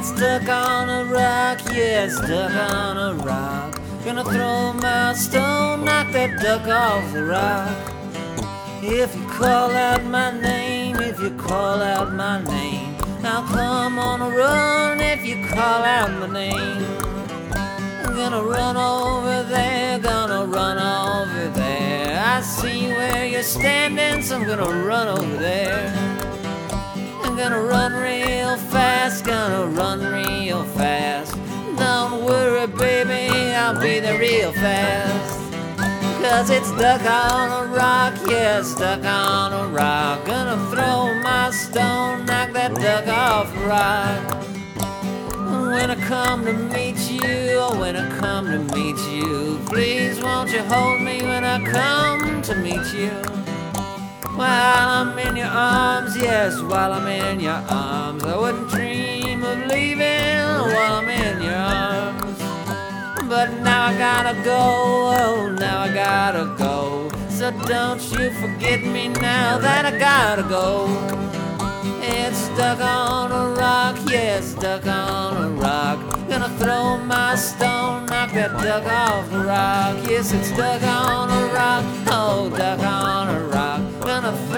stuck on a rock, yeah, stuck on a rock. Gonna throw my stone, knock that duck off the rock. If you call out my name, if you call out my name, I'll come on a run if you call out my name. I'm gonna run over there, gonna run over there. I see where you're standing, so I'm gonna run over there. I'm gonna run real fast, gonna run real fast. Don't worry, baby, I'll be there real fast. 'Cause it's stuck on a rock, yeah, stuck on a rock. Gonna throw my stone, knock that duck off the rock. When I come to meet you, oh, when I come to meet you, please won't you hold me when I come to meet you. While I'm in your arms, yes, while I'm in your arms, I wouldn't dream of leaving while I'm in your arms. But now I gotta go, oh, now I gotta go. So don't you forget me now that I gotta go. It's stuck on a rock, yeah, stuck on a rock. Gonna throw my stone, knock that duck off the rock. Yes, it's stuck on a rock, oh, duck on a rock. Gonna